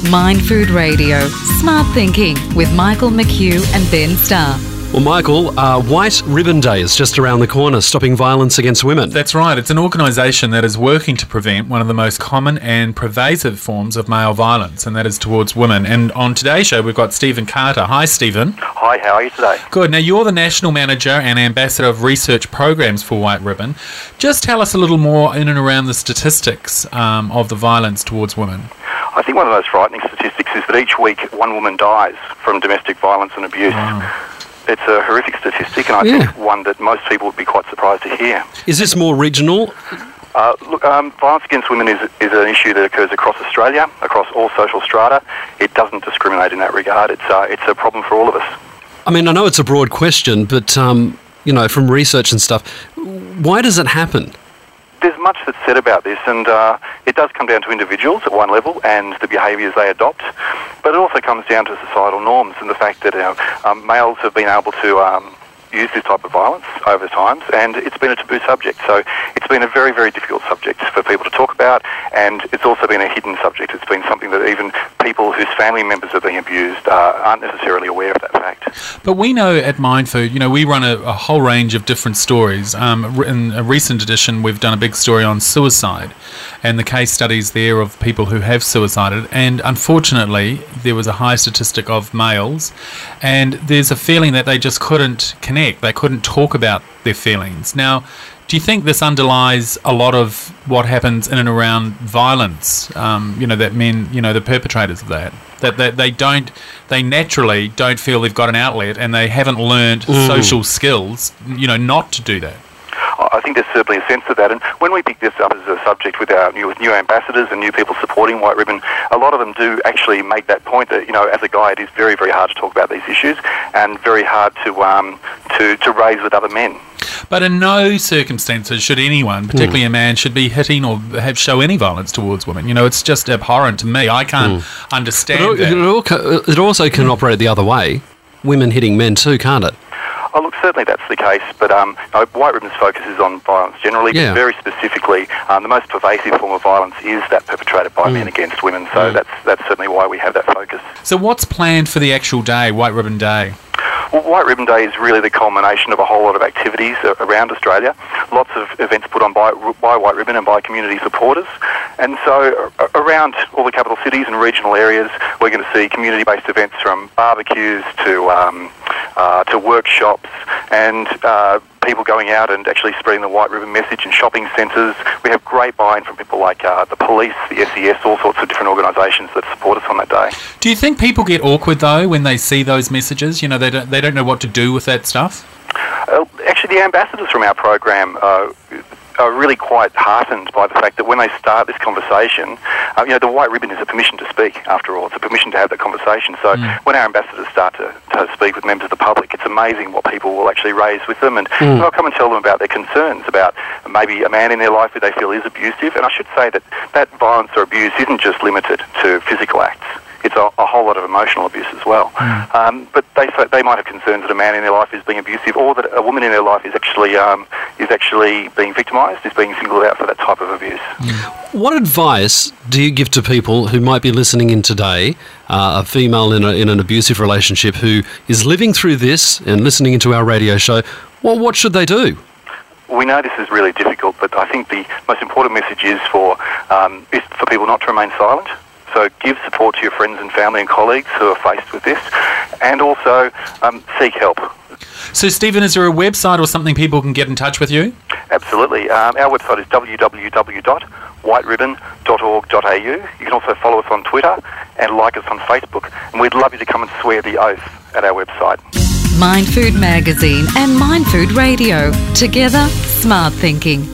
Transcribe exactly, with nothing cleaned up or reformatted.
Mind Food Radio, Smart Thinking with Michael McHugh and Ben Starr. Well, Michael, uh, White Ribbon Day is just around the corner, stopping violence against women. That's right. It's an organisation that is working to prevent one of the most common and pervasive forms of male violence, and that is towards women. And on today's show, we've got Stephen Carter. Hi, Stephen. Hi, how are you today? Good. Now, you're the National Manager and Ambassador of Research Programs for White Ribbon. Just tell us a little more in and around the statistics um, of the violence towards women. I think one of the most frightening statistics is that each week one woman dies from domestic violence and abuse. Wow. It's a horrific statistic, and I Yeah. think one that most people would be quite surprised to hear. Is this more regional? Uh, look, um, violence against women is, is an issue that occurs across Australia, across all social strata. It doesn't discriminate in that regard. It's, uh, it's a problem for all of us. I mean, I know it's a broad question, but, um, you know, from research and stuff, why does it happen? There's much that's said about this, and uh, it does come down to individuals at one level and the behaviours they adopt, but it also comes down to societal norms and the fact that uh, um, males have been able to um, use this type of violence over times, and it's been a taboo subject. So it's been a very, very difficult subject for people to talk about, and it's also been a hidden subject. It's been something that even people whose family members are being abused uh, aren't necessarily aware of that fact. But we know at Mindfood, you know, we run a, a whole range of different stories. Um, in a recent edition, we've done a big story on suicide and the case studies there of people who have suicided. And unfortunately, there was a high statistic of males, and there's a feeling that they just couldn't connect. They couldn't talk about their feelings. Now, do you think this underlies a lot of what happens in and around violence? Um, you know, that men, you know, the perpetrators of that, that, that they don't, they naturally don't feel they've got an outlet, and they haven't learned mm. social skills, you know, not to do that. I think there's certainly a sense of that, and when we pick this up as a subject with our new, with new ambassadors and new people supporting White Ribbon, a lot of them do actually make that point that, you know, as a guy, it is very, very hard to talk about these issues and very hard to um, to, to raise with other men. But in no circumstances should anyone, particularly mm. a man, should be hitting or have show any violence towards women. You know, it's just abhorrent to me. I can't mm. understand it, that. It also can operate the other way. Women hitting men too, can't it? Oh, look, certainly that's the case, but um, no, White Ribbon's focus is on violence generally, yeah. but very specifically, um, the most pervasive form of violence is that perpetrated by mm. men against women, so mm. that's that's certainly why we have that focus. So what's planned for the actual day, White Ribbon Day? Well, White Ribbon Day is really the culmination of a whole lot of activities around Australia. Lots of events put on by, by White Ribbon and by community supporters. And so uh, around all the capital cities and regional areas, we're going to see community-based events from barbecues to um, uh, to workshops and uh, people going out and actually spreading the White Ribbon message in shopping centres. We have great buy-in from people like uh, the police, the S E S, all sorts of different organisations that support us on that day. Do you think people get awkward, though, when they see those messages? You know, they don't, they don't know what to do with that stuff? Uh, actually, the ambassadors from our program uh, are really quite heartened by the fact that when they start this conversation, uh, you know, the White Ribbon is a permission to speak, after all. It's a permission to have that conversation. So mm. when our ambassadors start to, to speak with members of the public, it's amazing what people will actually raise with them, and mm. they'll come and tell them about their concerns about maybe a man in their life who they feel is abusive. And I should say that that violence or abuse isn't just limited to physical acts. It's a, a whole lot of emotional abuse as well. Mm. Um, but they they might have concerns that a man in their life is being abusive, or that a woman in their life is actually um, is actually being victimised, is being singled out for that type of abuse. Mm. What advice do you give to people who might be listening in today, uh, a female in, a, in an abusive relationship who is living through this and listening into our radio show? Well, what should they do? We know this is really difficult, but I think the most important message is for um, is for people not to remain silent. So give support to your friends and family and colleagues who are faced with this, and also um, seek help. So, Stephen, is there a website or something people can get in touch with you? Absolutely. Um, our website is w w w dot white ribbon dot org dot a u. You can also follow us on Twitter and like us on Facebook, and we'd love you to come and swear the oath at our website. Mind Food Magazine and Mind Food Radio. Together, smart thinking.